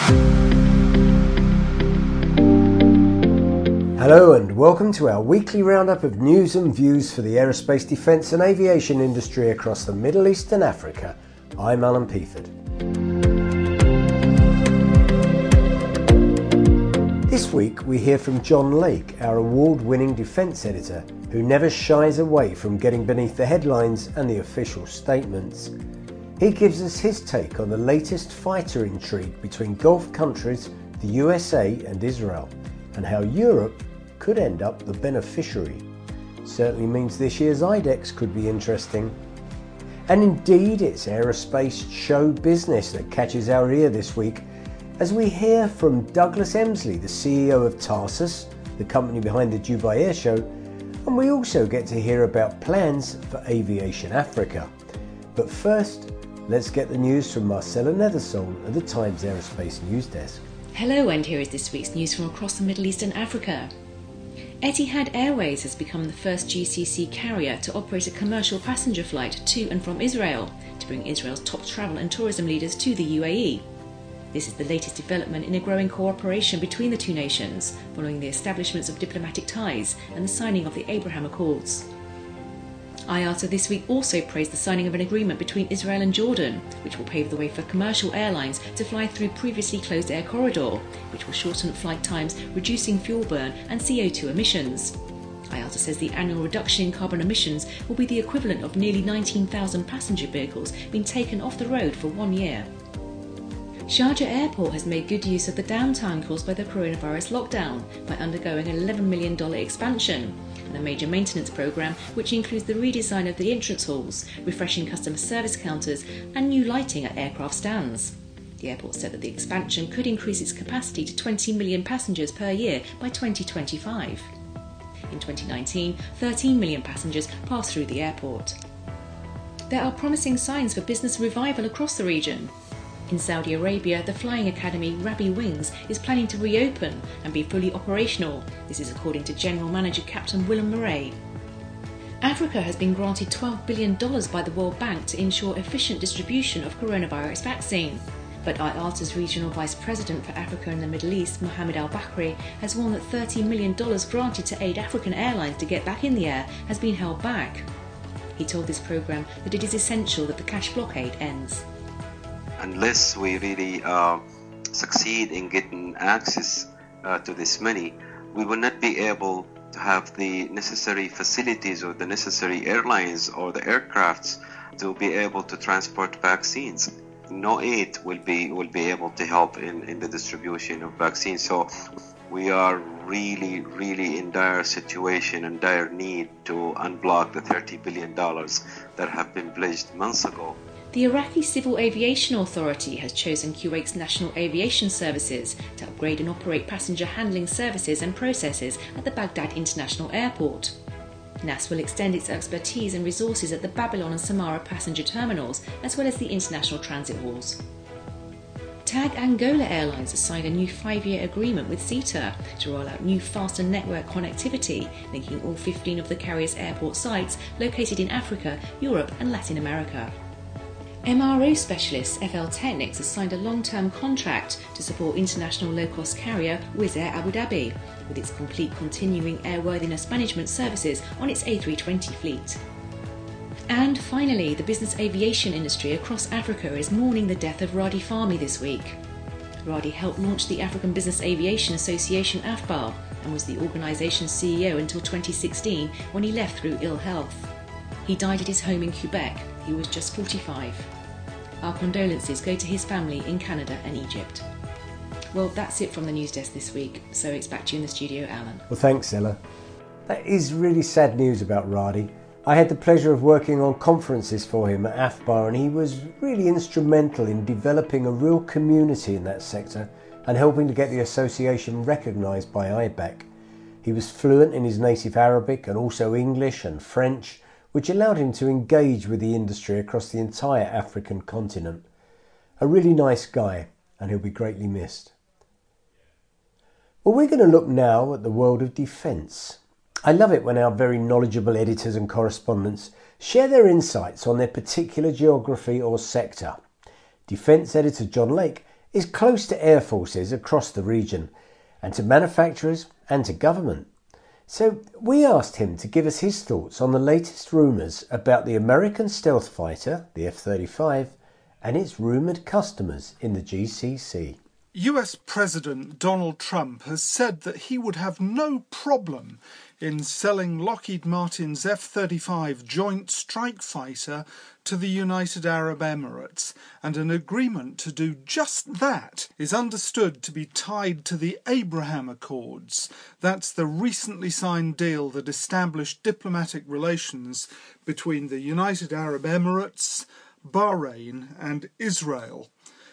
Hello and welcome to our weekly roundup of news and views for the aerospace, defence and aviation industry across the Middle East and Africa. I'm Alan Peaford. This week we hear from John Lake, our award-winning defence editor, who never shies away from getting beneath the headlines and the official statements. He gives us his take on the latest fighter intrigue between Gulf countries, the USA and Israel, and how Europe could end up the beneficiary. Certainly means this year's IDEX could be interesting. And indeed, it's aerospace show business that catches our ear this week as we hear from Douglas Emsley, the CEO of Tarsus, the company behind the Dubai Air Show, and we also get to hear about plans for Aviation Africa. But first, let's get the news from Marcella Nethersole of the Times Aerospace News Desk. Hello, and here is this week's news from across the Middle East and Africa. Etihad Airways has become the first GCC carrier to operate a commercial passenger flight to and from Israel to bring Israel's top travel and tourism leaders to the UAE. This is the latest development in a growing cooperation between the two nations, following the establishments of diplomatic ties and the signing of the Abraham Accords. IATA this week also praised the signing of an agreement between Israel and Jordan, which will pave the way for commercial airlines to fly through previously closed air corridor, which will shorten flight times, reducing fuel burn and CO2 emissions. IATA says the annual reduction in carbon emissions will be the equivalent of nearly 19,000 passenger vehicles being taken off the road for 1 year. Sharjah Airport has made good use of the downtime caused by the coronavirus lockdown by undergoing an $11 million expansion and a major maintenance programme which includes the redesign of the entrance halls, refreshing customer service counters and new lighting at aircraft stands. The airport said that the expansion could increase its capacity to 20 million passengers per year by 2025. In 2019, 13 million passengers passed through the airport. There are promising signs for business revival across the region. In Saudi Arabia, the flying academy Rabbi Wings is planning to reopen and be fully operational. This is according to General Manager Captain Willem Murray. Africa has been granted $12 billion by the World Bank to ensure efficient distribution of coronavirus vaccine. But IATA's Regional Vice President for Africa and the Middle East, Mohamed Al-Bakri, has warned that $30 million granted to aid African airlines to get back in the air has been held back. He told this programme that it is essential that the cash blockade ends. Unless we really succeed in getting access to this money, we will not be able to have the necessary facilities or the necessary airlines or the aircrafts to be able to transport vaccines. No aid will be able to help in the distribution of vaccines. So we are really in dire situation and dire need to unblock the $30 billion that have been pledged months ago. The Iraqi Civil Aviation Authority has chosen Kuwait's National Aviation Services to upgrade and operate passenger handling services and processes at the Baghdad International Airport. NAS will extend its expertise and resources at the Babylon and Samara passenger terminals, as well as the international transit halls. TAG Angola Airlines has signed a new 5-year agreement with SITA to roll out new faster network connectivity, linking all 15 of the carrier's airport sites located in Africa, Europe and Latin America. MRO specialist FL Technics has signed a long-term contract to support international low-cost carrier Wizz Air Abu Dhabi with its complete continuing airworthiness management services on its A320 fleet. And finally, the business aviation industry across Africa is mourning the death of Radi Fahmy this week. Radi helped launch the African Business Aviation Association AFBAR and was the organisation's CEO until 2016 when he left through ill health. He died at his home in Quebec. He was just 45. Our condolences go to his family in Canada and Egypt. Well, that's it from the news desk this week, so it's back to you in the studio, Alan. Well, thanks, Ella. That is really sad news about Radi. I had the pleasure of working on conferences for him at AFBAR, and he was really instrumental in developing a real community in that sector and helping to get the association recognised by IBAC. He was fluent in his native Arabic and also English and French, which allowed him to engage with the industry across the entire African continent. A really nice guy, and he'll be greatly missed. Well, we're going to look now at the world of defence. I love it when our very knowledgeable editors and correspondents share their insights on their particular geography or sector. Defence editor John Lake is close to air forces across the region, and to manufacturers and to government. So we asked him to give us his thoughts on the latest rumours about the American stealth fighter, the F-35, and its rumoured customers in the GCC. US President Donald Trump has said that he would have no problem in selling Lockheed Martin's F-35 Joint Strike Fighter to the United Arab Emirates, and an agreement to do just that is understood to be tied to the Abraham Accords. That's the recently signed deal that established diplomatic relations between the United Arab Emirates, Bahrain and Israel.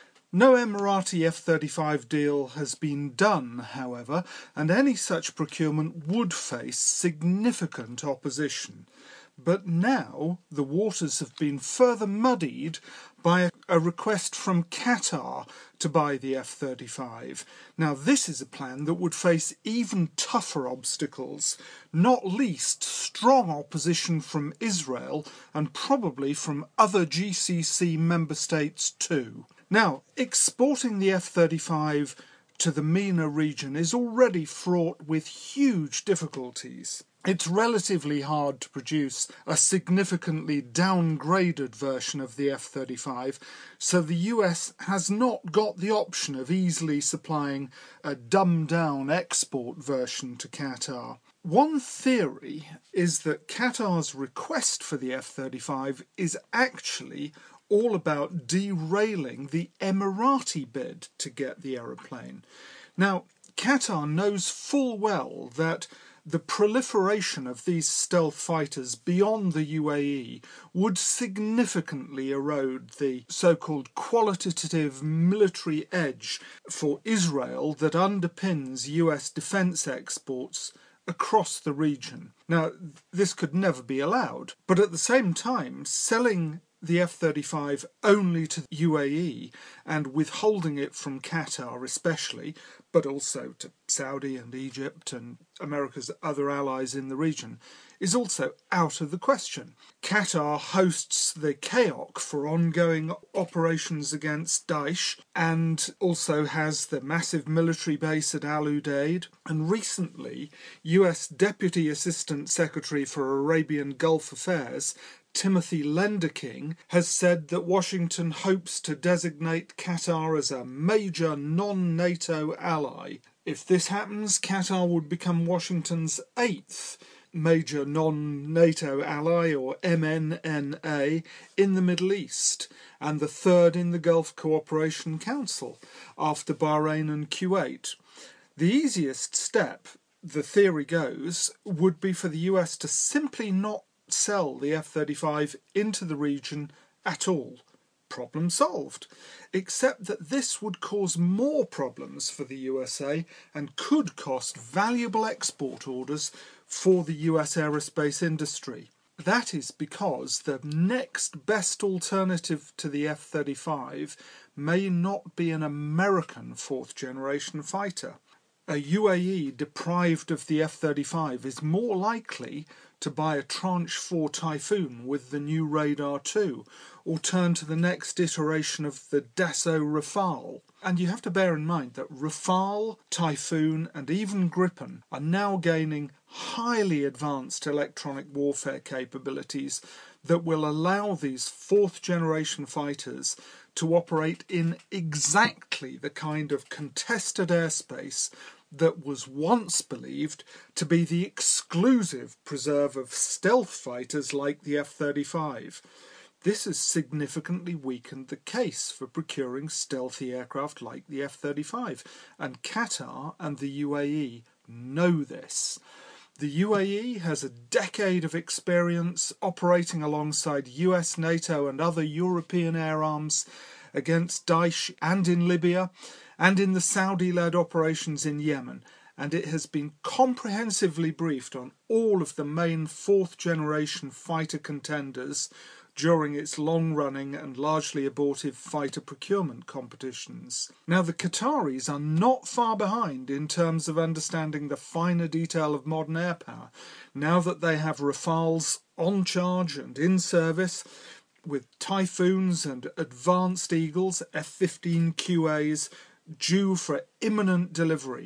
No Emirati F-35 deal has been done, however, and any such procurement would face significant opposition. But now the waters have been further muddied by a request from Qatar to buy the F-35. Now this is a plan that would face even tougher obstacles, not least strong opposition from Israel and probably from other GCC member states too. Now, exporting the F-35 to the MENA region is already fraught with huge difficulties. It's relatively hard to produce a significantly downgraded version of the F-35, so the US has not got the option of easily supplying a dumbed-down export version to Qatar. One theory is that Qatar's request for the F-35 is actually all about derailing the Emirati bid to get the aeroplane. Now, Qatar knows full well that the proliferation of these stealth fighters beyond the UAE would significantly erode the so-called qualitative military edge for Israel that underpins US defence exports across the region. Now, this could never be allowed, but at the same time, selling the F-35 only to the UAE and withholding it from Qatar especially, but also to Saudi and Egypt and America's other allies in the region, is also out of the question. Qatar hosts the KAOK for ongoing operations against Daesh and also has the massive military base at Al Udeid. And recently, US Deputy Assistant Secretary for Arabian Gulf Affairs Timothy Lenderking has said that Washington hopes to designate Qatar as a major non-NATO ally. If this happens, Qatar would become Washington's 8th major non-NATO ally, or MNNA, in the Middle East, and the 3rd in the Gulf Cooperation Council, after Bahrain and Kuwait. The easiest step, the theory goes, would be for the US to simply not sell the F-35 into the region at all. Problem solved. Except that this would cause more problems for the USA and could cost valuable export orders for the US aerospace industry. That is because the next best alternative to the F-35 may not be an American 4th generation fighter. A UAE deprived of the F-35 is more likely to buy a Tranche 4 Typhoon with the new Radar 2, or turn to the next iteration of the Dassault Rafale. And you have to bear in mind that Rafale, Typhoon and even Gripen are now gaining highly advanced electronic warfare capabilities that will allow these 4th generation fighters to operate in exactly the kind of contested airspace that was once believed to be the exclusive preserve of stealth fighters like the F-35. This has significantly weakened the case for procuring stealthy aircraft like the F-35, and Qatar and the UAE know this. The UAE has a decade of experience operating alongside US, NATO and other European air arms against Daesh and in Libya, and in the Saudi-led operations in Yemen, and it has been comprehensively briefed on all of the main 4th generation fighter contenders during its long-running and largely abortive fighter procurement competitions. Now, the Qataris are not far behind in terms of understanding the finer detail of modern air power, now that they have Rafales on charge and in service, with Typhoons and Advanced Eagles, F-15QAs, due for imminent delivery.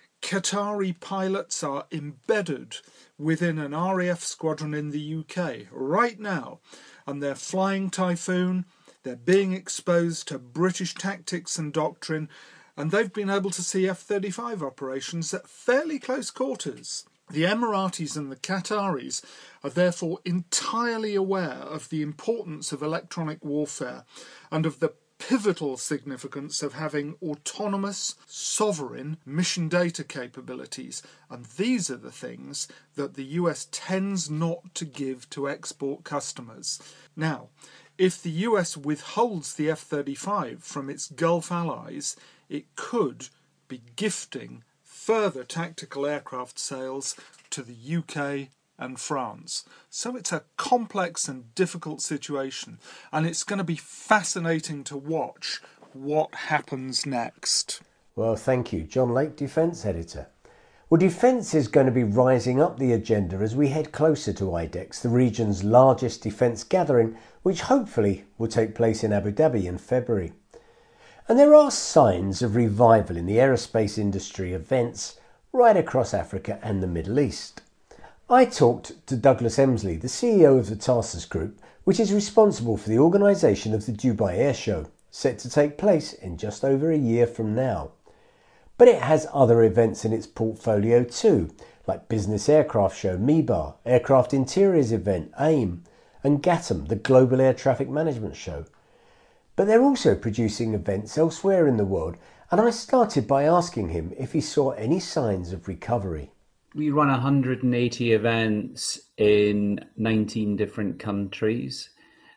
Qatari pilots are embedded within an RAF squadron in the UK right now, and they're flying Typhoon, they're being exposed to British tactics and doctrine, and they've been able to see F-35 operations at fairly close quarters. The Emiratis and the Qataris are therefore entirely aware of the importance of electronic warfare and of the pivotal significance of having autonomous, sovereign mission data capabilities. And these are the things that the US tends not to give to export customers. Now, if the US withholds the F-35 from its Gulf allies, it could be gifting further tactical aircraft sales to the UK and France. So it's a complex and difficult situation, and it's going to be fascinating to watch what happens next. Well, thank you. John Lake, Defence Editor. Well, defence is going to be rising up the agenda as we head closer to IDEX, the region's largest defence gathering, which hopefully will take place in Abu Dhabi in February. And there are signs of revival in the aerospace industry events right across Africa and the Middle East. I talked to Douglas Emsley, the CEO of the Tarsus Group, which is responsible for the organisation of the Dubai Air Show, set to take place in just over a year from now. But it has other events in its portfolio too, like Business Aircraft Show, MIBAR, Aircraft Interiors event, AIM, and GATM, the Global Air Traffic Management Show. But they're also producing events elsewhere in the world, and I started by asking him if he saw any signs of recovery. We run 180 events in 19 different countries.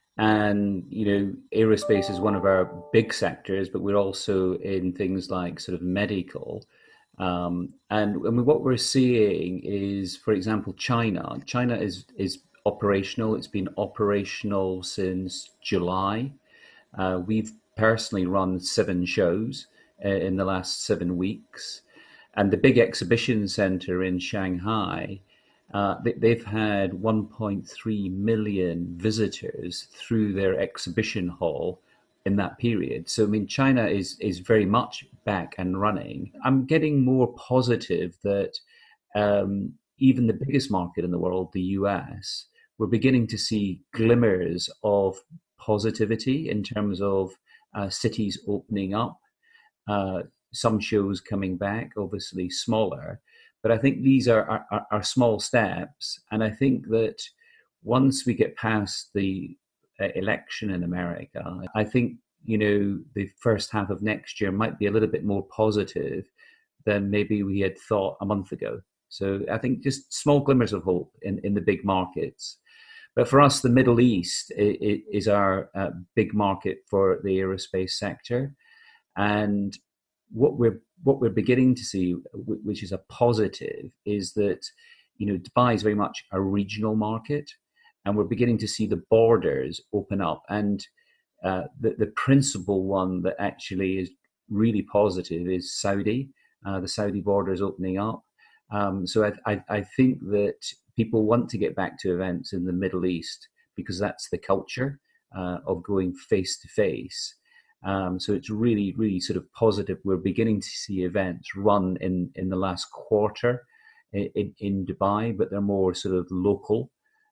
And, aerospace is one of our big sectors, but we're also in things like sort of medical. And what we're seeing is, for example, China. China is operational. It's been operational since July. We've personally run 7 shows in the last 7 weeks. And the big exhibition center in Shanghai, they've had 1.3 million visitors through their exhibition hall in that period. So, China is very much back and running. I'm getting more positive that even the biggest market in the world, the US, we're beginning to see glimmers of positivity in terms of cities opening up, some shows coming back, obviously smaller. But I think these are small steps. And I think that once we get past the election in America, I think, the first half of next year might be a little bit more positive than maybe we had thought a month ago. So I think just small glimmers of hope in the big markets. But for us, the Middle East is our big market for the aerospace sector. And what we're beginning to see, which is a positive, is that Dubai is very much a regional market, and we're beginning to see the borders open up. And the principal one that actually is really positive is Saudi. The Saudi border is opening up. So I think that people want to get back to events in the Middle East because that's the culture of going face to face. So it's really, really sort of positive. We're beginning to see events run in the last quarter in Dubai, but they're more sort of local.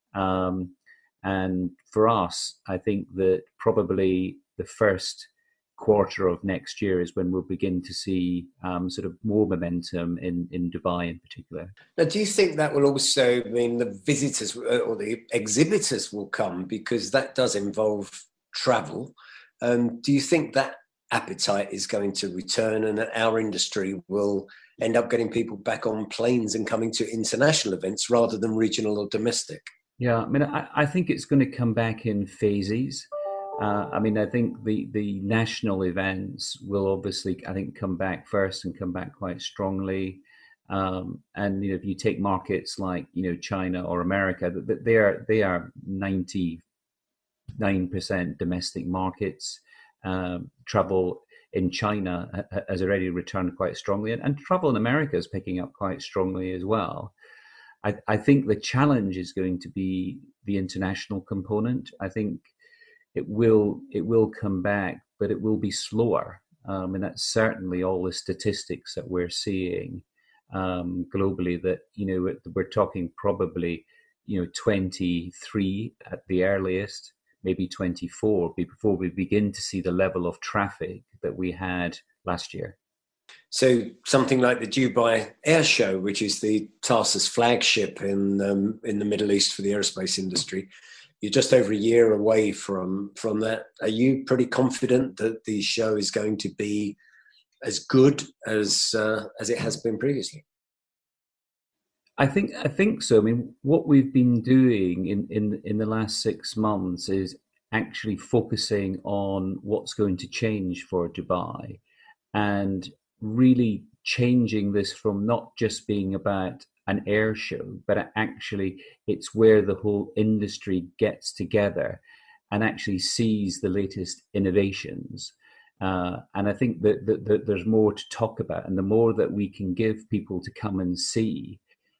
And for us, I think that probably the first quarter of next year is when we'll begin to see sort of more momentum in Dubai in particular. Now, do you think that will also mean the visitors or the exhibitors will come, because that does involve travel? Do you think that appetite is going to return and that our industry will end up getting people back on planes and coming to international events rather than regional or domestic? Yeah, I think it's going to come back in phases. I think the national events will obviously, I think, come back first and come back quite strongly. And if you take markets like China or America, they are 99% domestic markets. Travel in China has already returned quite strongly, and travel in America is picking up quite strongly as well. I think the challenge is going to be the international component. I think it will come back, but it will be slower. And that's certainly all the statistics that we're seeing globally. That we're talking probably 23 at the earliest, maybe 24 before we begin to see the level of traffic that we had last year. So something like the Dubai Air Show, which is the Tarsus flagship in the Middle East for the aerospace industry, you're just over a year away from that. Are you pretty confident that the show is going to be as good as it has been previously? I think so. I mean, what we've been doing in the last 6 months is actually focusing on what's going to change for Dubai, and really changing this from not just being about an air show, but actually it's where the whole industry gets together and actually sees the latest innovations. And I think that there's more to talk about, and the more that we can give people to come and see,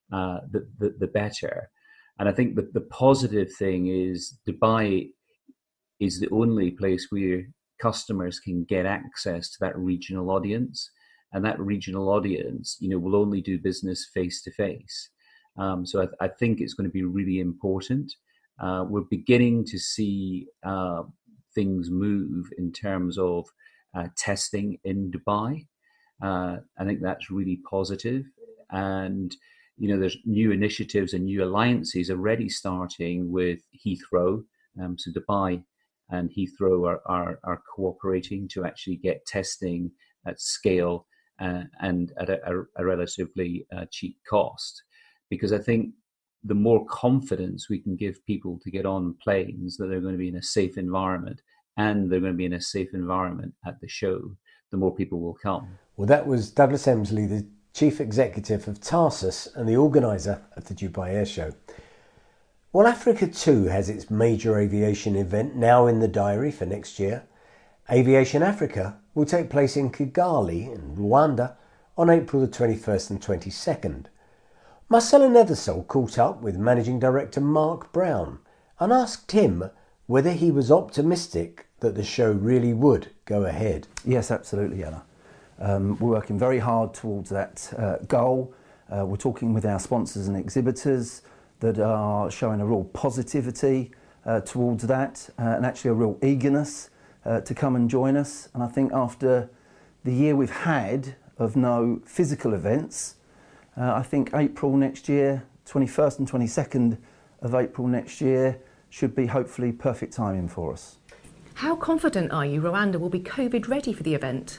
the better. And I think that the positive thing is Dubai is the only place where customers can get access to that regional audience, and that regional audience, will only do business face to face. So I think it's going to be really important. We're beginning to see things move in terms of testing in Dubai. I think that's really positive. And there's new initiatives and new alliances already starting with Heathrow. So Dubai and Heathrow are cooperating to actually get testing at scale and at a relatively cheap cost. Because I think the more confidence we can give people to get on planes that they're going to be in a safe environment, and they're going to be in a safe environment at the show, the more people will come. Well, that was Douglas Emsley, the Chief Executive of Tarsus and the organiser of the Dubai Air Show. Well, Africa too has its major aviation event now in the diary for next year. Aviation Africa will take place in Kigali in Rwanda on April the 21st and 22nd. Marcella Nethersole caught up with Managing Director Mark Brown and asked him whether he was optimistic that the show really would go ahead. Yes, absolutely, Anna. We're working very hard towards that goal. We're talking with our sponsors and exhibitors that are showing a real positivity towards that and actually a real eagerness to come and join us. And I think after the year we've had of no physical events, I think April next year, 21st and 22nd of April next year, should be hopefully perfect timing for us. How confident are you Rwanda will be COVID ready for the event?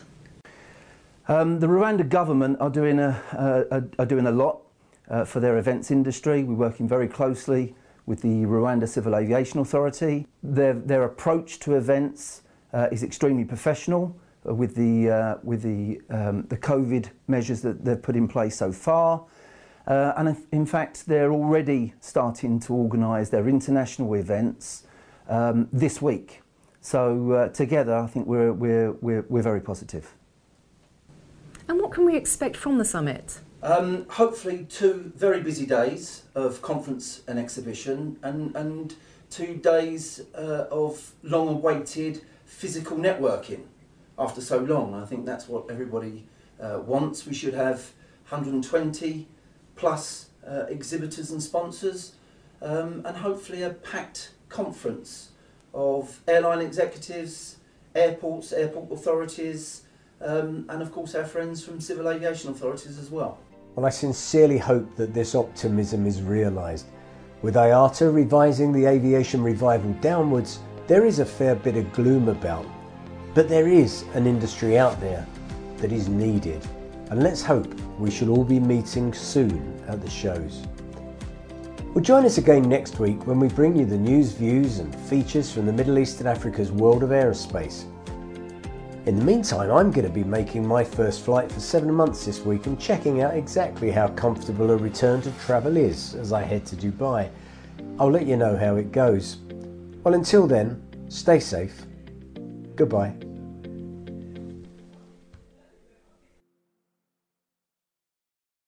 The Rwanda government are doing a lot for their events industry. We're working very closely with the Rwanda Civil Aviation Authority. Their approach to events is extremely professional with the COVID measures that they've put in place so far. And in fact, they're already starting to organise their international events this week. So together, I think we're very positive. And what can we expect from the summit? Hopefully 2 very busy days of conference and exhibition, and 2 days of long-awaited physical networking after so long. I think that's what everybody wants. We should have 120 plus exhibitors and sponsors, and hopefully a packed conference of airline executives, airports, airport authorities, and of course our friends from civil aviation authorities as well. Well, I sincerely hope that this optimism is realised. With IATA revising the aviation revival downwards, there is a fair bit of gloom about. But there is an industry out there that is needed. And let's hope we shall all be meeting soon at the shows. Well, join us again next week when we bring you the news, views and features from the Middle East and Africa's world of aerospace. In the meantime, I'm going to be making my first flight for 7 months this week and checking out exactly how comfortable a return to travel is as I head to Dubai. I'll let you know how it goes. Well, until then, stay safe. Goodbye.